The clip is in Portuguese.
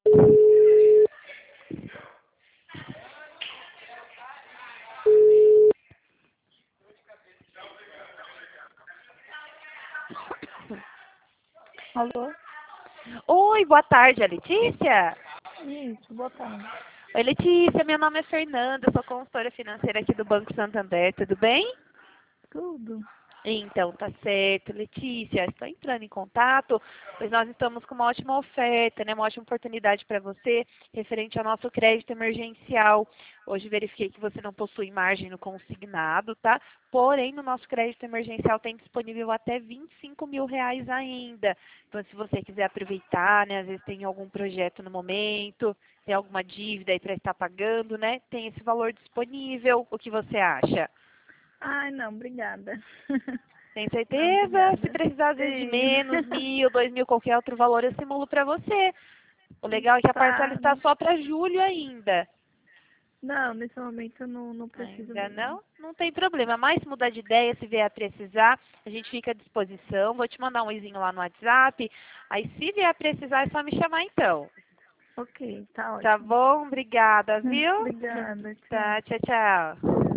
Alô? Oi, boa tarde, é Letícia? Isso, boa tarde. Oi, Letícia, meu nome é Fernanda, eu sou consultora financeira aqui do Banco Santander, tudo bem? Tudo? Então, tá certo. Letícia, estou entrando em contato, pois nós estamos com uma ótima oferta, né? Uma ótima oportunidade para você, referente ao nosso crédito emergencial. Hoje verifiquei que você não possui margem no consignado, tá? Porém, no nosso crédito emergencial tem disponível até R$ 25.000 ainda. Então, se você quiser aproveitar, né? Às vezes tem algum projeto no momento, tem alguma dívida aí para estar pagando, né? Tem esse valor disponível. O que você acha? Ai, não, obrigada. Tem Não, certeza? Se obrigada. precisar, às vezes, de Sim. menos, 1.000, 2.000, qualquer outro valor, eu simulo para você. O legal é que a parcela Tá. está só para julho ainda. Não, nesse momento eu não preciso Ainda mesmo. não? Não tem problema. Mas se mudar de ideia, se vier a precisar, a gente fica à disposição. Vou te mandar um izinho lá no WhatsApp. Aí, se vier a precisar, é só me chamar então. Ok, tá Tá ótimo. bom? Obrigada, viu? Obrigada, tchau. Tá, tchau, tchau.